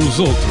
dos outros.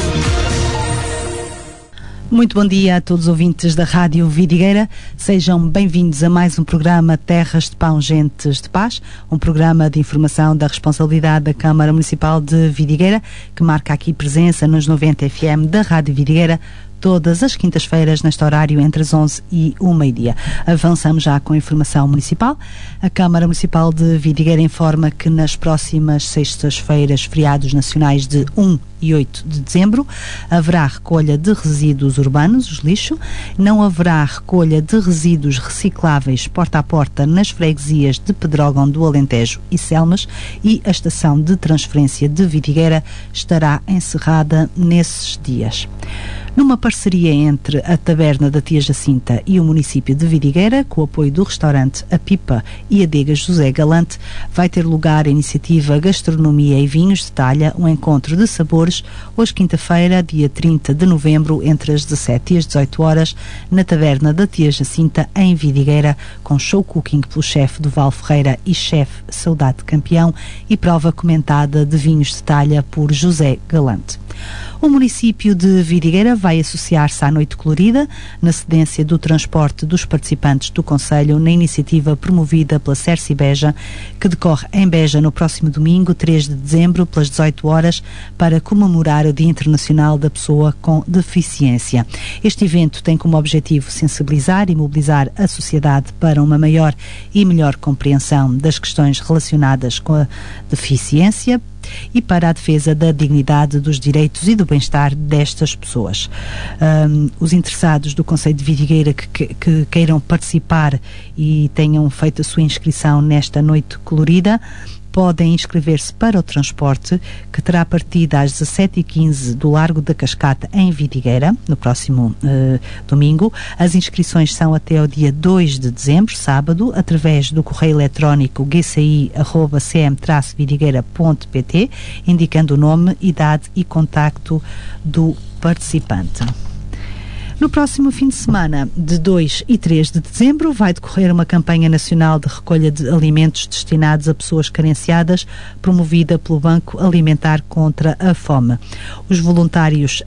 Muito bom dia a todos os ouvintes da Rádio Vidigueira. Sejam bem-vindos a mais um programa Terras de Pão, Gentes de Paz, um programa de informação da responsabilidade da Câmara Municipal de Vidigueira, que marca aqui presença nos 90 FM da Rádio Vidigueira, todas as quintas-feiras, neste horário, entre as 11 e o meio-dia. Avançamos já com a informação municipal. A Câmara Municipal de Vidigueira informa que nas próximas sextas-feiras, feriados nacionais de 1 e 8 de dezembro, haverá recolha de resíduos urbanos, os lixo. Não haverá recolha de resíduos recicláveis porta a porta nas freguesias de Pedrógão do Alentejo e Selmas, e a estação de transferência de Vidigueira estará encerrada nesses dias. Numa parceria entre a Taberna da Tia Jacinta e o município de Vidigueira, com o apoio do restaurante A Pipa e Adega José Galante, vai ter lugar a iniciativa Gastronomia e Vinhos de Talha, um encontro de sabores, hoje quinta-feira, dia 30 de novembro, entre as 17 e as 18 horas, na Taberna da Tia Jacinta, em Vidigueira, com show cooking pelo chefe Duval Ferreira e chefe Saudade Campeão, e prova comentada de vinhos de talha por José Galante. O município de Vidigueira vai associar-se à Noite Colorida, na cedência do transporte dos participantes do Conselho, na iniciativa promovida pela Cerci Beja, que decorre em Beja no próximo domingo, 3 de dezembro, pelas 18 horas, para comemorar o Dia Internacional da Pessoa com Deficiência. Este evento tem como objetivo sensibilizar e mobilizar a sociedade para uma maior e melhor compreensão das questões relacionadas com a deficiência e para a defesa da dignidade, dos direitos e do bem-estar destas pessoas. Os interessados do Conselho de Vidigueira que queiram participar e tenham feito a sua inscrição nesta Noite Colorida, podem inscrever-se para o transporte, que terá partida às 17h15 do Largo da Cascata, em Vidigueira, no próximo domingo. As inscrições são até ao dia 2 de dezembro, sábado, através do correio eletrónico gci@cm-vidigueira.pt, indicando o nome, idade e contacto do participante. No próximo fim de semana, de 2 e 3 de dezembro, vai decorrer uma campanha nacional de recolha de alimentos destinados a pessoas carenciadas, promovida pelo Banco Alimentar contra a Fome. Os voluntários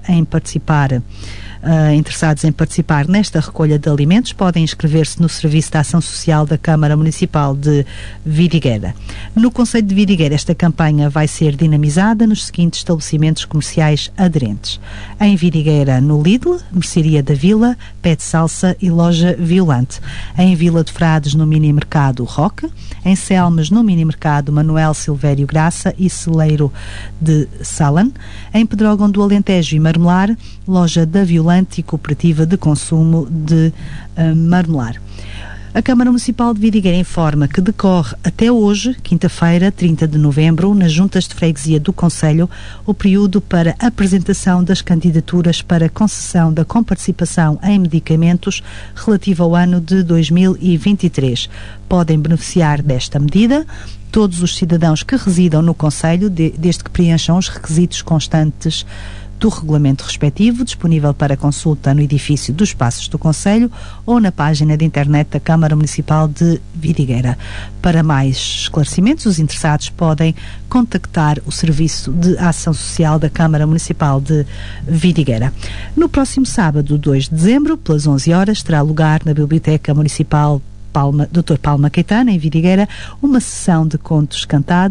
interessados em participar nesta recolha de alimentos podem inscrever-se no Serviço de Ação Social da Câmara Municipal de Vidigueira. No Conselho de Vidigueira, esta campanha vai ser dinamizada nos seguintes estabelecimentos comerciais aderentes: em Vidigueira, no Lidl, Mercearia da Vila, Pet Salsa e Loja Violante; em Vila de Frades, no Mini Mercado Roque; em Selmas, no Mini Mercado Manuel Silvério Graça e Celeiro de Salan; em Pedrógão do Alentejo e Marmelar, Loja da Violante e Cooperativa de Consumo de Marmelar. A Câmara Municipal de Vidigueira informa que decorre até hoje, quinta-feira, 30 de novembro, nas juntas de freguesia do Conselho, o período para apresentação das candidaturas para concessão da comparticipação em medicamentos relativo ao ano de 2023. Podem beneficiar desta medida todos os cidadãos que residam no Conselho, desde que preencham os requisitos constantes do regulamento respectivo, disponível para consulta no edifício dos Passos do Conselho ou na página de internet da Câmara Municipal de Vidigueira. Para mais esclarecimentos, os interessados podem contactar o Serviço de Ação Social da Câmara Municipal de Vidigueira. No próximo sábado, 2 de dezembro, pelas 11 horas, terá lugar na Biblioteca Municipal Dr. Palma Caetano, em Vidigueira, uma sessão de contos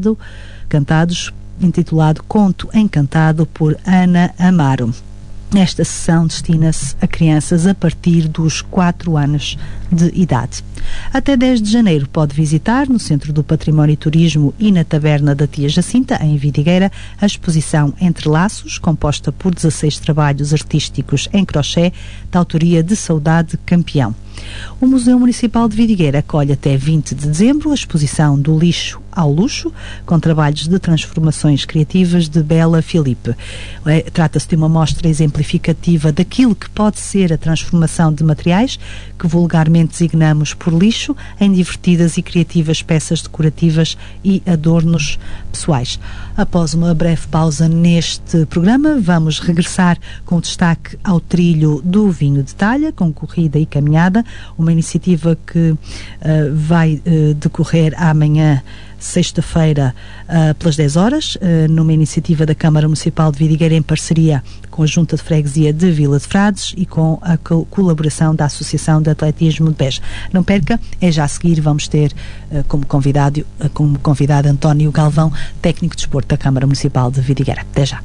cantados intitulado Conto Encantado, por Ana Amaro. Esta sessão destina-se a crianças a partir dos 4 anos de idade. Até 10 de janeiro pode visitar, no Centro do Património e Turismo e na Taberna da Tia Jacinta, em Vidigueira, a exposição Entre Laços, composta por 16 trabalhos artísticos em crochê, da autoria de Saudade Campeão. O Museu Municipal de Vidigueira acolhe até 20 de dezembro a exposição Do Lixo ao Luxo, com trabalhos de transformações criativas de Bela Filipe. Trata-se de uma mostra exemplificativa daquilo que pode ser a transformação de materiais, que vulgarmente designamos por lixo, em divertidas e criativas peças decorativas e adornos pessoais. Após uma breve pausa neste programa, vamos regressar com destaque ao trilho do vinho de talha, com corrida e caminhada, uma iniciativa que vai decorrer amanhã, sexta-feira, pelas 10 horas, numa iniciativa da Câmara Municipal de Vidigueira, em parceria com a Junta de Freguesia de Vila de Frades e com a colaboração da Associação de Atletismo de Beja. Não perca, é já a seguir, vamos ter como convidado António Galvão, técnico de desporto da Câmara Municipal de Vidigueira. Até já.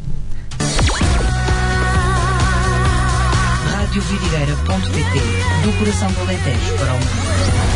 Radiovidigueira.pt, do coração do Alentejo para o mundo.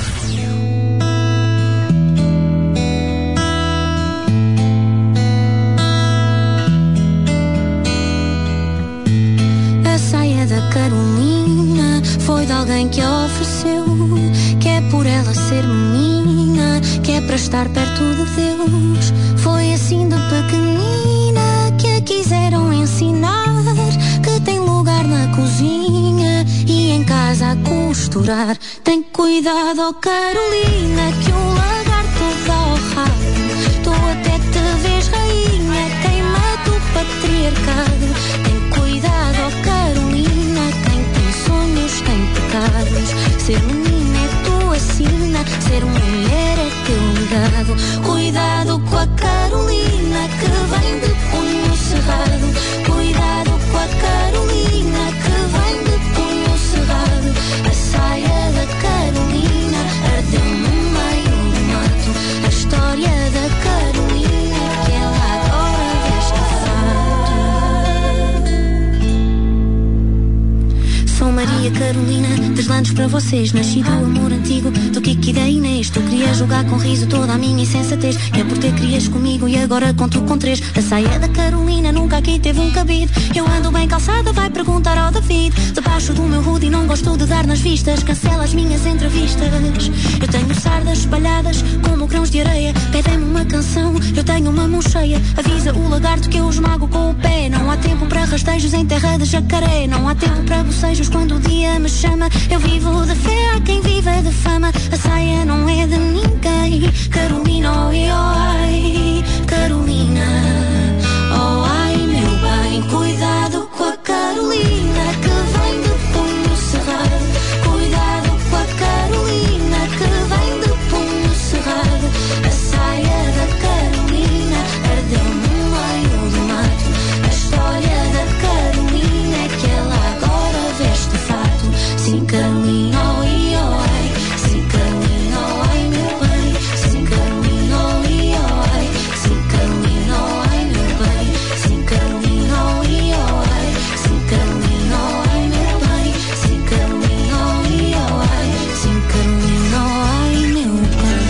Da Carolina foi de alguém que a ofereceu, que é por ela ser menina, que é para estar perto de Deus. Foi assim de pequenina que a quiseram ensinar, que tem lugar na cozinha e em casa a costurar. Tem cuidado, oh Carolina, que o lagarto dá ao rabo. Tu até te vês rainha, queima do patriarcado. Tem cuidado, oh Carolina, tem pecados. Ser menina é tua sina, ser mulher é teu legado. Cuidado com a Carolina que vem de punho cerrado. Cuidado com a Carolina que vem de punho cerrado. A saia da Carolina ardeu no meio do mato. A história da Carolina que ela agora veste fato. Sou Maria Carolina, deslandes para vocês. Nasci do amor antigo, do Kiki da Inês. Tu querias jogar com riso toda a minha insensatez, que é por ter crias comigo e agora conto com 3. A saia da Carolina nunca aqui teve um cabide. Eu ando bem calçada, vai perguntar ao David. Debaixo do meu hoodie não gosto de dar nas vistas, cancela as minhas entrevistas. Eu tenho sardas espalhadas como grãos de areia. Pedem-me uma canção, eu tenho uma mão cheia. Avisa o lagarto que eu esmago com o pé. Não há tempo para rastejos em terra de jacaré. Não há tempo para bocejos quando o dia me chama. Eu vivo de fé, há quem viva de fama. A saia não é de ninguém. Carolina, oi, oi, Carolina, oh ai meu bem. Cuidado com a Carolina que vem de punho cerrado. Cuidado com a Carolina que vem de punho cerrado. A saia da Carolina ardeu no meio do mato. A história da Carolina é que ela agora veste fato. Sim, Carolina, oi, oi. Sim, Carolina, oi, meu bem. Sim, Carolina, oi, oi. Sim, Carolina, oi, meu bem. Sim, Carolina, oi, oi. Sim, Carolina, oi, meu bem. Sim, Carolina, oi, oi. Sim, Carolina, oi, meu bem.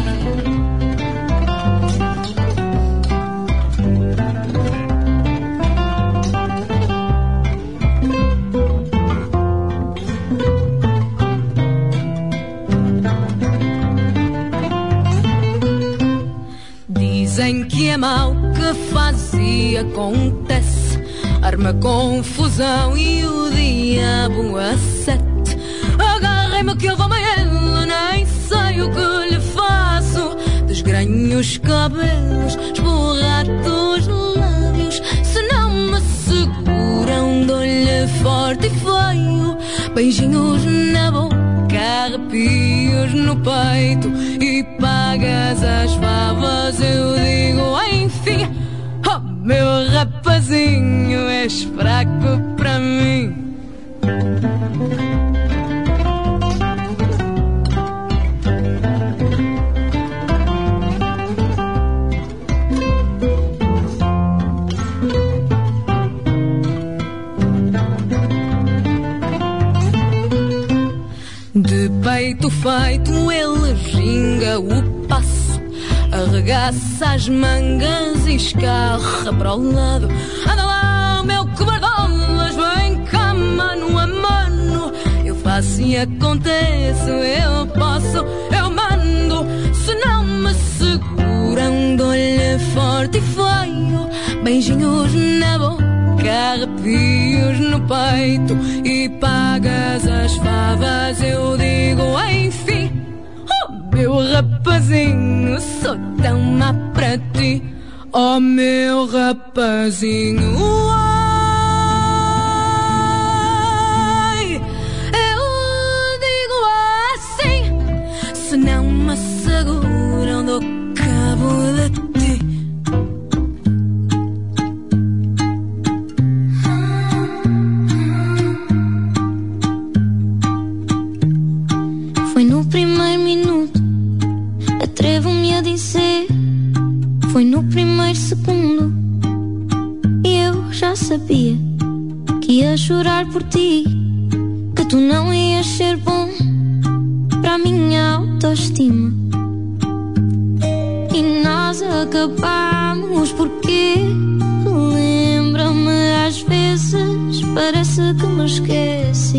Dizem que é mau, que faz e acontece, arma confusão e o diabo a 7. Agarrem-me que eu vou a ele, nem sei o que lhe faço. Desgranho os cabelos, esborrato os lábios. Se não me seguram, dou-lhe forte e feio. Beijinhos na boca, arrepios no peito. E pagas as favas, eu digo enfim. Oh, meu rapazinho, és fraco para mim. De peito feito ele ginga o passo, arregaça as mangas e escarra para o lado. Anda lá, meu cobardolas, vem cá mano a mano. Eu faço e aconteço, eu posso, eu mando. Se não me seguram, dou-lhe forte e feio. Beijinhos na boca, arrepios no peito. E pagas as favas, eu digo enfim. Oh, meu rapazinho, sou tão má para ti. Oh, meu rapazinho, ai, eu foi no primeiro segundo. E eu já sabia que ia chorar por ti, que tu não ias ser bom para a minha autoestima. E nós acabámos porque lembra-me às vezes, parece que me esqueci.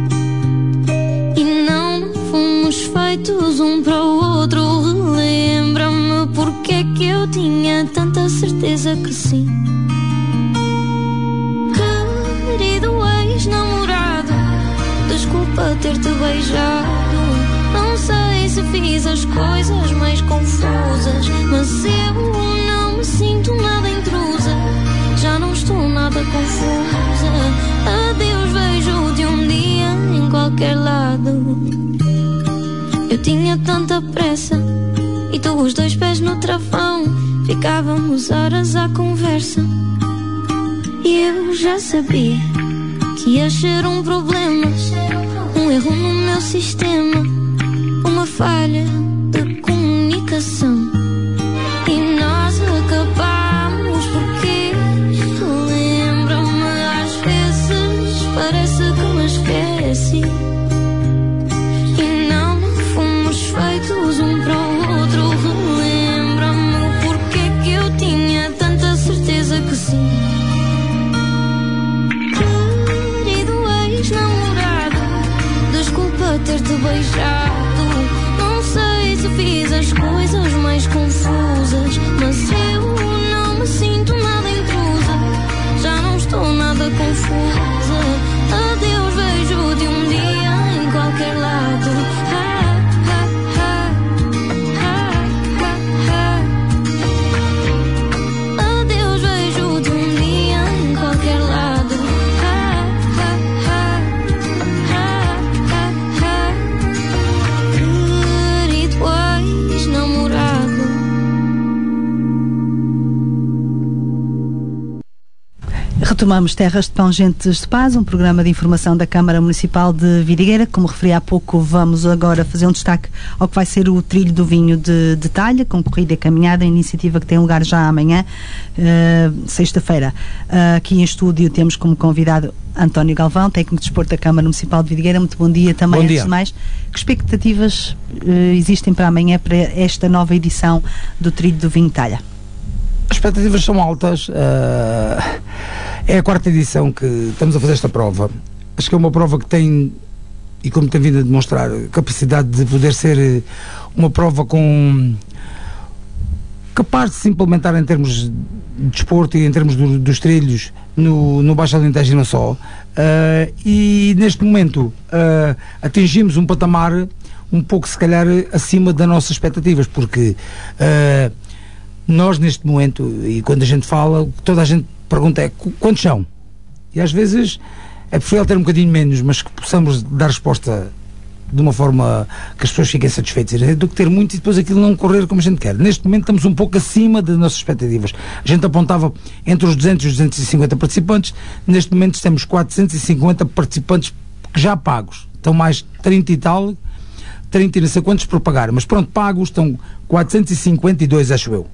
E não fomos feitos um para o outro. Lembra-me porque é que eu tinha tanta certeza que sim. Querido ex-namorado, desculpa ter-te beijado. Não sei se fiz as coisas mais confusas, mas eu não me sinto nada intrusa. Já não estou nada confusa. Adeus, vejo-te um dia em qualquer lado. Eu tinha tanta pressa e tu os dois pés no travão. Ficávamos horas à conversa e eu já sabia que ia ser um problema, um erro no meu sistema, uma falha de comunicação. E nós acabámos porque lembra-me às vezes, parece que me esqueci. E não fomos feitos um para o outro. Lembra-me porque é que eu tinha tanta certeza que sim. Querido ex-namorado, desculpa ter-te beijado. Não sei se fiz as coisas mais confusas, mas eu não me sinto nada intrusa. Já não estou nada confusa. Adeus, vejo-te um dia em qualquer lado. Adeus, vejo-te um dia em qualquer lado. Querido ex-namorado. Retomamos Terras de Pungentes de Paz, um programa de informação da Câmara Municipal de Vidigueira. Como referi há pouco, vamos agora fazer um destaque ao que vai ser o Trilho do Vinho de Talha, com corrida e caminhada, iniciativa que tem lugar já amanhã, sexta-feira. Aqui em estúdio temos como convidado António Galvão, técnico de desporto da Câmara Municipal de Vidigueira. Muito bom dia também. Bom dia. Antes de mais, que expectativas existem para amanhã, para esta nova edição do Trilho do Vinho de Talha? As expectativas são altas. É a quarta edição que estamos a fazer esta prova. Acho que é uma prova que tem, e como tem vindo a demonstrar, capacidade de poder ser uma prova capaz de se implementar em termos de desporto e em termos dos trilhos no Baixo Alentejo e não só. E neste momento atingimos um patamar um pouco, se calhar, acima das nossas expectativas, porque nós neste momento, e quando a gente fala, toda a gente pergunta é quantos são? E às vezes é preferível ter um bocadinho menos, mas que possamos dar resposta de uma forma que as pessoas fiquem satisfeitas, do que ter muito e depois aquilo não correr como a gente quer. Neste momento estamos um pouco acima das nossas expectativas. A gente apontava entre os 200 e os 250 participantes. Neste momento temos 450 participantes já pagos. Estão mais 30 e tal, 30 e não sei quantos por pagar, mas pronto, pagos estão 452, acho eu.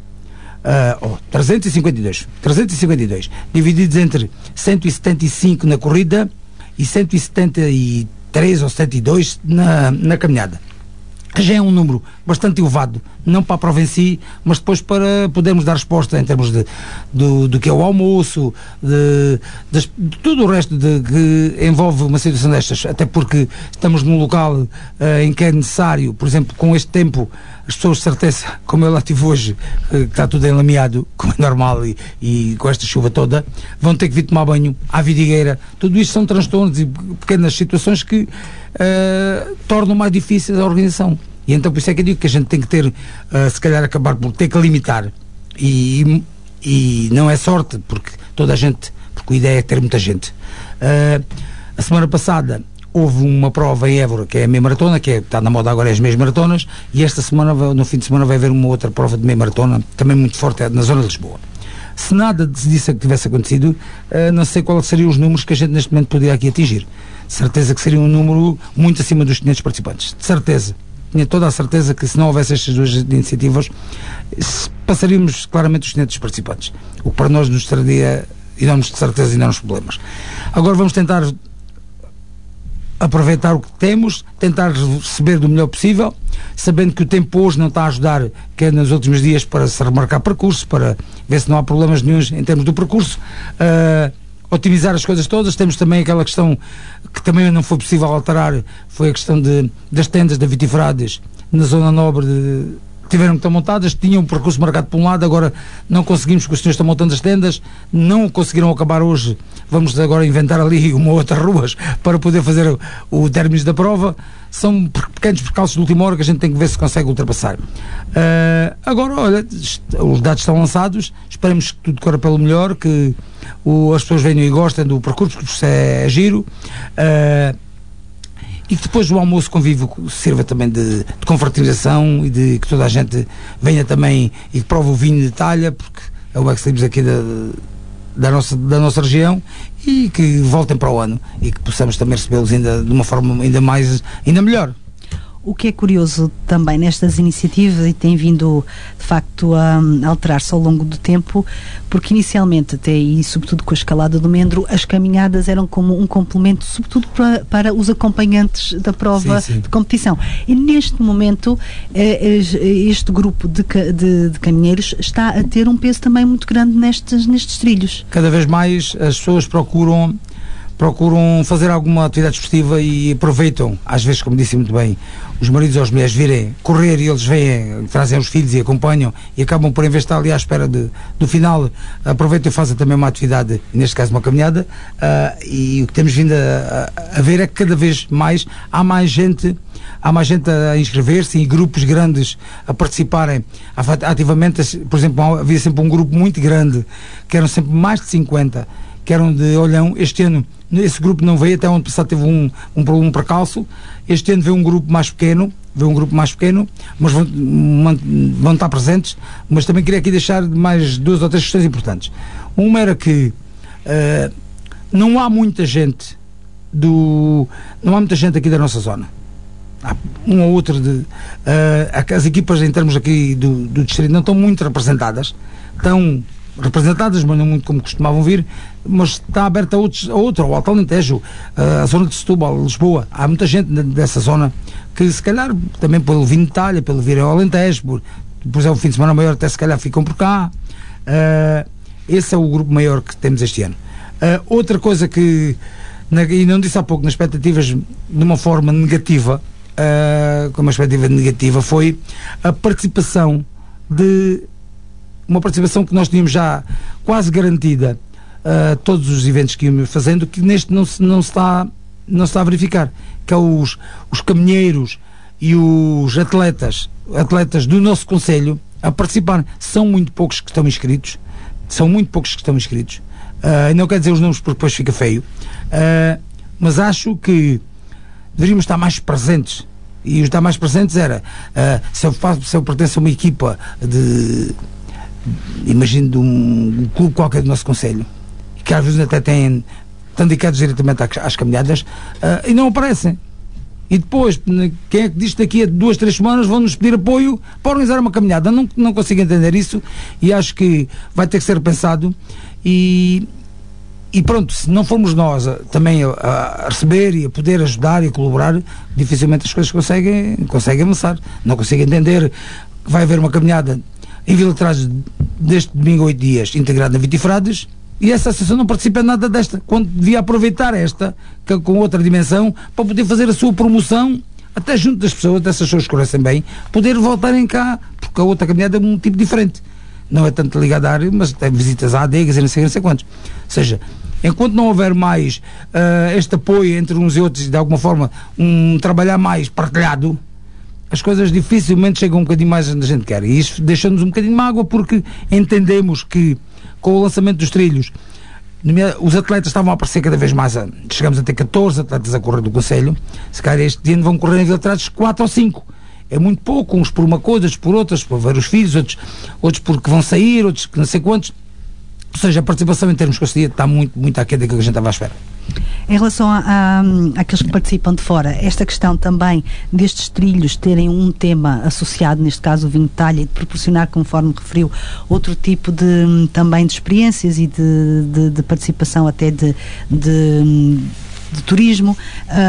352, divididos entre 175 na corrida e 173 ou 72 na caminhada. Já é um número bastante elevado, não para a prova em si, mas depois para podermos dar resposta em termos do que é o almoço, de tudo o resto que envolve uma situação destas, até porque estamos num local em que é necessário, por exemplo, com este tempo, as pessoas de certeza, como eu lá estive hoje, que está tudo enlameado, como é normal, e com esta chuva toda, vão ter que vir tomar banho à vidigueira. Tudo isto são transtornos e pequenas situações que tornam mais difícil a organização. E então por isso é que eu digo que a gente tem que ter, se calhar acabar por ter que limitar. E não é sorte, porque toda a gente, porque a ideia é ter muita gente. A semana passada houve uma prova em Évora, que é a meia maratona, que está na moda agora, é as meias maratonas, e esta semana, no fim de semana, vai haver uma outra prova de meia maratona, também muito forte, na zona de Lisboa. Se nada disso que tivesse acontecido, não sei quais seriam os números que a gente neste momento poderia aqui atingir. De certeza que seria um número muito acima dos 500 participantes. De certeza. Tinha toda a certeza que se não houvesse estas duas iniciativas, passaríamos claramente os 500 participantes, o que para nós nos traria enormes, de certeza, enormes problemas. Agora vamos tentar aproveitar o que temos, tentar receber do melhor possível, sabendo que o tempo hoje não está a ajudar, que é nos últimos dias, para se remarcar percursos, para ver se não há problemas nenhuns em termos do percurso, otimizar as coisas todas. Temos também aquela questão que também não foi possível alterar, foi a questão das tendas da Vitifrades na zona nobre tiveram que estar montadas, tinham um percurso marcado por um lado, agora não conseguimos, porque os senhores estão montando as tendas, não conseguiram acabar hoje, vamos agora inventar ali uma ou outra ruas para poder fazer o término da prova. São pequenos percalços de última hora que a gente tem que ver se consegue ultrapassar. Agora, olha, os dados estão lançados, esperemos que tudo corra pelo melhor, que as pessoas venham e gostem do percurso, porque isso é giro. E que depois do almoço convívio sirva também de confraternização e de que toda a gente venha também e que prove o vinho de talha, porque é o ex-libris aqui da nossa região, e que voltem para o ano e que possamos também recebê-los ainda de uma forma ainda melhor. O que é curioso também nestas iniciativas, e tem vindo de facto a alterar-se ao longo do tempo, porque inicialmente até, e sobretudo com a escalada do Mendro, as caminhadas eram como um complemento, sobretudo para os acompanhantes da prova de competição. E neste momento este grupo de caminheiros está a ter um peso também muito grande nestes trilhos. Cada vez mais as pessoas procuram fazer alguma atividade desportiva e aproveitam, às vezes, como disse muito bem, os maridos ou as mulheres virem correr e eles vêm, trazem os filhos e acompanham e acabam por, em vez de estar ali à espera do final, aproveitam e fazem também uma atividade, neste caso uma caminhada, e o que temos vindo a ver é que cada vez mais há mais gente a inscrever-se e grupos grandes a participarem ativamente. Por exemplo, havia sempre um grupo muito grande, que eram sempre mais de 50, que eram de Olhão. Este ano esse grupo não veio, até ano passado teve um percalço. Este ano veio um grupo mais pequeno, mas vão estar presentes. Mas também queria aqui deixar mais 2 ou 3 questões importantes. Uma era que não há muita gente aqui da nossa zona. Há um ou outro as equipas em termos aqui do distrito não estão muito representadas, mas não muito como costumavam vir, mas está aberta a outro, ao Alto Alentejo, a zona de Setúbal, Lisboa. Há muita gente dessa zona que, se calhar, também pelo vinho de talha, pelo vir ao Alentejo, depois é um fim de semana maior, até se calhar ficam por cá. Esse é o grupo maior que temos este ano. Outra coisa que, e não disse há pouco, nas expectativas de uma forma negativa, como uma expectativa negativa, foi a participação uma participação que nós tínhamos já quase garantida a todos os eventos que íamos fazendo, que neste não se está a verificar, que é os caminheiros e os atletas do nosso concelho a participar. São muito poucos que estão inscritos, e não quer dizer os números porque depois fica feio, mas acho que deveríamos estar mais presentes, e estar mais presentes era, se eu pertenço a uma equipa imagino de um clube qualquer do nosso concelho, que às vezes até estão dedicados diretamente às caminhadas, e não aparecem, e depois quem é que diz que daqui a 2, 3 semanas vão-nos pedir apoio para organizar uma caminhada? Não consigo entender isso, e acho que vai ter que ser pensado, e pronto, se não formos nós também a receber e a poder ajudar e a colaborar, dificilmente as coisas conseguem avançar. Não consigo entender que vai haver uma caminhada em Vila de Trás deste domingo a 8 dias, integrado na Vitifrades, e essa associação não participa de nada desta, quando devia aproveitar esta, com outra dimensão, para poder fazer a sua promoção, até junto das pessoas, dessas pessoas que conhecem bem, poder voltarem cá, porque a outra caminhada é de um tipo diferente. Não é tanto ligada à área, mas tem visitas a adegas e não sei quantos. Ou seja, enquanto não houver mais este apoio entre uns e outros, e de alguma forma trabalhar mais partilhado, as coisas dificilmente chegam um bocadinho mais onde a gente quer, e isso deixa-nos um bocadinho de mágoa, porque entendemos que com o lançamento dos trilhos os atletas estavam a aparecer cada vez mais, chegamos a ter 14 atletas a correr do concelho. Se calhar este ano vão correr em Vila de Trás 4 ou 5, é muito pouco, uns por uma coisa, outros por outras, para ver os filhos, outros porque vão sair, outros que não sei quantos. Ou seja, a participação em termos de conselho está muito aquém daquilo que a gente estava à espera. Em relação àqueles que participam de fora, esta questão também destes trilhos terem um tema associado, neste caso o vinho de talha, e de proporcionar, conforme referiu, outro tipo também de experiências e de participação até de turismo.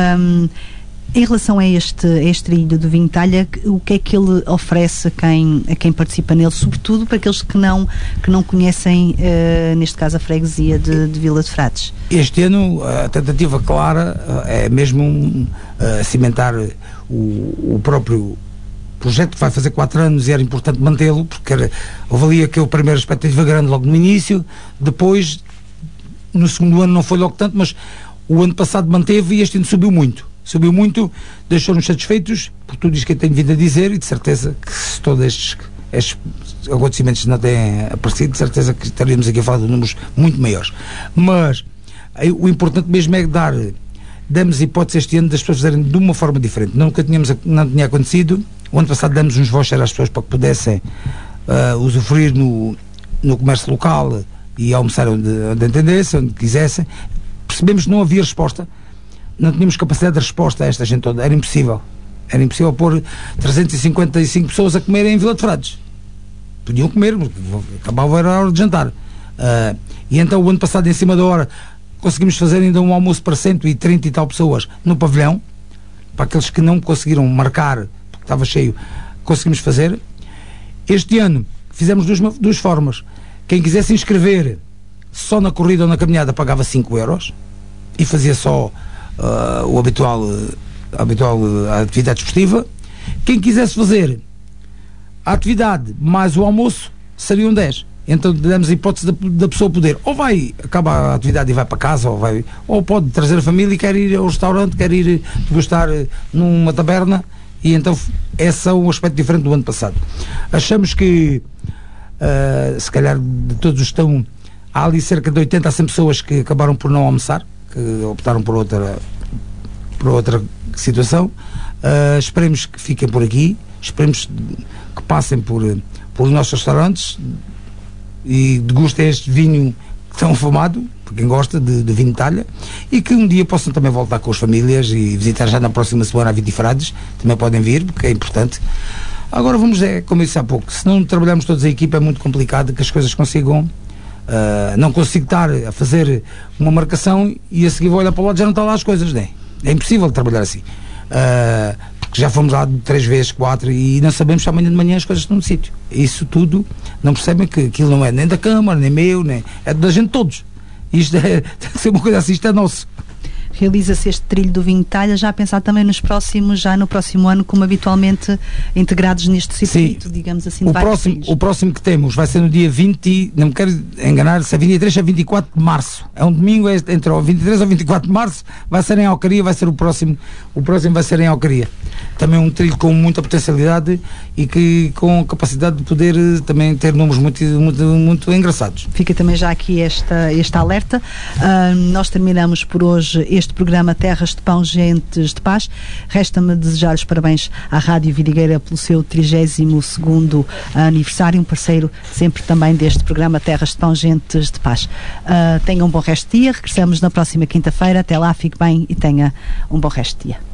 Em relação a este trilho do vinho de talha, o que é que ele oferece a quem participa nele, sobretudo para aqueles que não conhecem, neste caso, a freguesia de Vila de Frades? Este ano a tentativa clara é mesmo cimentar o próprio projeto, que vai fazer 4 anos, e era importante mantê-lo, porque houve ali aquela primeira expectativa grande logo no início. Depois, no segundo ano não foi logo tanto, mas o ano passado manteve, e este ano subiu muito, deixou-nos satisfeitos por tudo isto que eu tenho vindo a dizer, e de certeza que se todos estes acontecimentos não têm aparecido, de certeza que estaríamos aqui a falar de números muito maiores. Mas o importante mesmo é damos hipótese este ano das pessoas fazerem de uma forma diferente. Não tinha acontecido. O ano passado damos uns vouchers às pessoas para que pudessem usufruir no comércio local e almoçar onde entendessem, onde quisessem. Percebemos que não havia resposta, não tínhamos capacidade de resposta a esta gente toda, era impossível pôr 355 pessoas a comerem em Vila de Frades. Podiam comer, acabava a hora de jantar, e então o ano passado, em cima da hora, conseguimos fazer ainda um almoço para 130 e tal pessoas no pavilhão. Para aqueles que não conseguiram marcar porque estava cheio, conseguimos fazer. Este ano fizemos duas formas. Quem quisesse inscrever só na corrida ou na caminhada pagava 5 euros e fazia só a habitual atividade desportiva. Quem quisesse fazer a atividade mais o almoço seriam 10. Então damos a hipótese da pessoa poder, ou acaba a atividade e vai para casa, ou pode trazer a família e quer ir ao restaurante, quer ir degustar numa taberna, e então esse é um aspecto diferente do ano passado. Achamos que se calhar de todos os estão, há ali cerca de 80 a 100 pessoas que acabaram por não almoçar, que optaram por outra situação. Esperemos que fiquem por aqui, esperemos que passem por nossos restaurantes e degustem este vinho tão afamado, para quem gosta de vinho de talha, e que um dia possam também voltar com as famílias e visitar já na próxima semana a Vila de Frades. Também podem vir, porque é importante. Agora vamos, como eu disse há pouco, se não trabalharmos todos a equipa, é muito complicado que as coisas consigam. Não consigo estar a fazer uma marcação e a seguir vou olhar para o lado e já não está lá as coisas, né? É impossível trabalhar assim, porque já fomos lá 3 vezes, 4, e não sabemos se amanhã de manhã as coisas estão no sítio. Isso tudo, não percebem que aquilo não é nem da Câmara, nem meu, nem é da gente todos. Isto tem que ser uma coisa assim, isto é nosso. Realiza-se este trilho do vinho de talha, já a pensar também no próximo ano, como habitualmente integrados neste circuito, digamos assim, de vários trilhos. O próximo que temos vai ser no dia 20, não me quero enganar, se é 23 a 24 de março. É um domingo, entre o 23 a 24 de março, vai ser em Alcaria, vai ser o próximo vai ser em Alcaria. Também um trilho com muita potencialidade e que com capacidade de poder também ter números muito, muito, muito engraçados. Fica também já aqui este alerta. Nós terminamos por hoje este programa Terras de Pão, Gentes de Paz. Resta-me desejar os parabéns à Rádio Vidigueira pelo seu 32º aniversário, um parceiro sempre também deste programa Terras de Pão, Gentes de Paz. Tenha um bom resto de dia, regressamos na próxima quinta-feira. Até lá, fique bem e tenha um bom resto de dia.